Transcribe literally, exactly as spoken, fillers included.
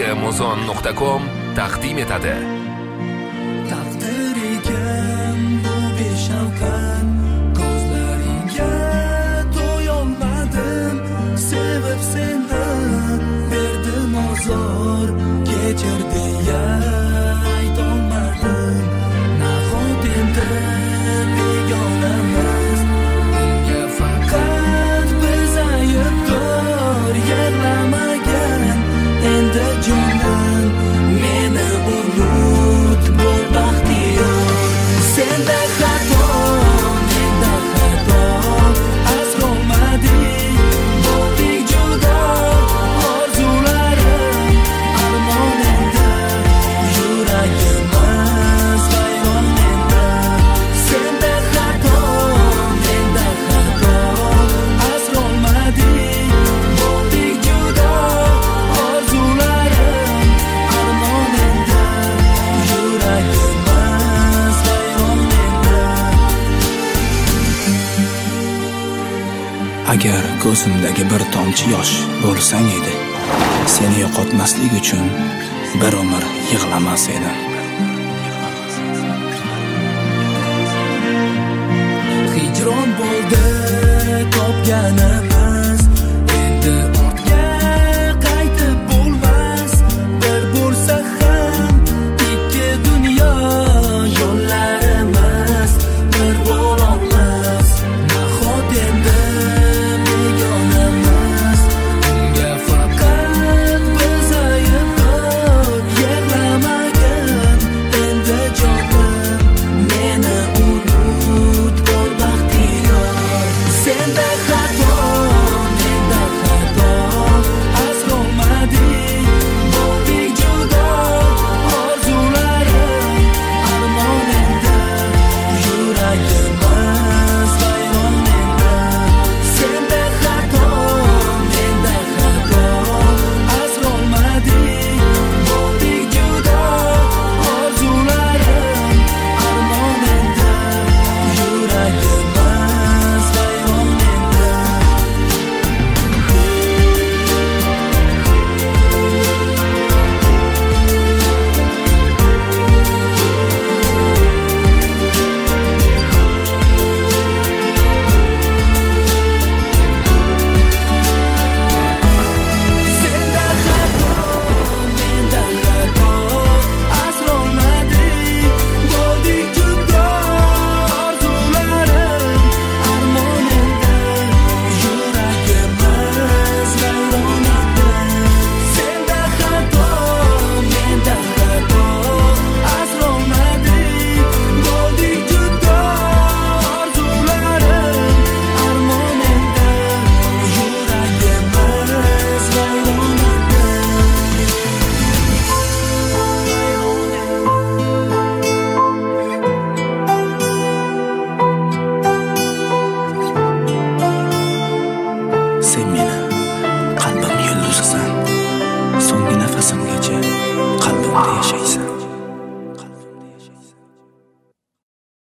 muzon nuqta com taqdim etadi. Taqdir ekan bu beshafqat, ko'zlaringga to'yolmadim, sevib seni berdim azor, kechir deya aytolmadim. Nahot endi begonamiz, bunga faqat biz aybdor, yig'lamagan endi jonim, meni unut, bo'l baxtiyor. Senda xato, menda xato, asrolmadik, bo'ldik judo, orzularim armon endi, yuragimiz vayron endi. Senda xato, menda xato, asrolmadik, bo'ldik judo, orzularim armon endi, yuragimiz vayron endi. Agar ko'zimdagi bir tomchi yosh bo'lsang edi, seni yo'qotmaslik uchun bir umr yig'lamas edim. Hijron bo'ldi topganim,